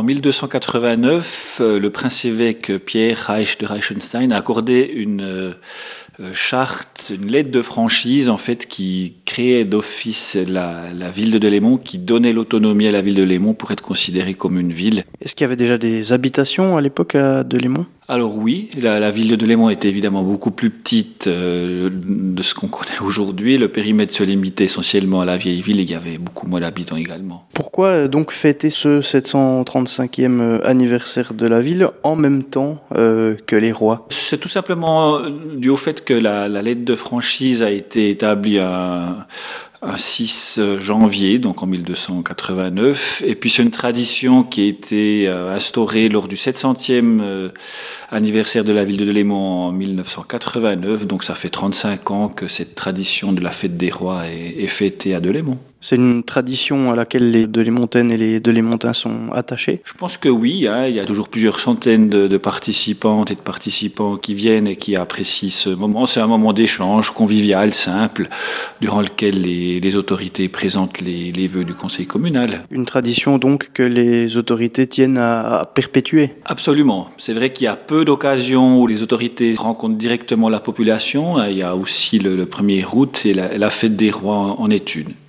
En 1289, le prince-évêque Pierre Reich de Reichenstein a accordé une charte, une lettre de franchise en fait qui créait d'office la ville de Delémont, qui donnait l'autonomie à la ville de Delémont pour être considérée comme une ville. Est-ce qu'il y avait déjà des habitations à l'époque à Delémont ? Alors oui, la ville de Delémont était évidemment beaucoup plus petite de ce qu'on connaît aujourd'hui. Le périmètre se limitait essentiellement à la vieille ville et il y avait beaucoup moins d'habitants également. Pourquoi donc fêter ce 735e anniversaire de la ville en même temps que les rois ? C'est tout simplement dû au fait que la lettre de franchise a été établie un 6 janvier, donc en 1289. Et puis c'est une tradition qui a été instaurée lors du 700e anniversaire de la ville de Delémont en 1989. Donc ça fait 35 ans que cette tradition de la fête des rois est fêtée à Delémont. C'est une tradition à laquelle les Delémontaines et les Delémontains sont attachés ? Je pense que oui, il y a toujours plusieurs centaines de participantes et de participants qui viennent et qui apprécient ce moment. C'est un moment d'échange convivial, simple, durant lequel les autorités présentent les vœux du conseil communal. Une tradition donc que les autorités tiennent à perpétuer ? Absolument. C'est vrai qu'il y a peu d'occasions où les autorités rencontrent directement la population. Il y a aussi le 1er août et la fête des rois en est une.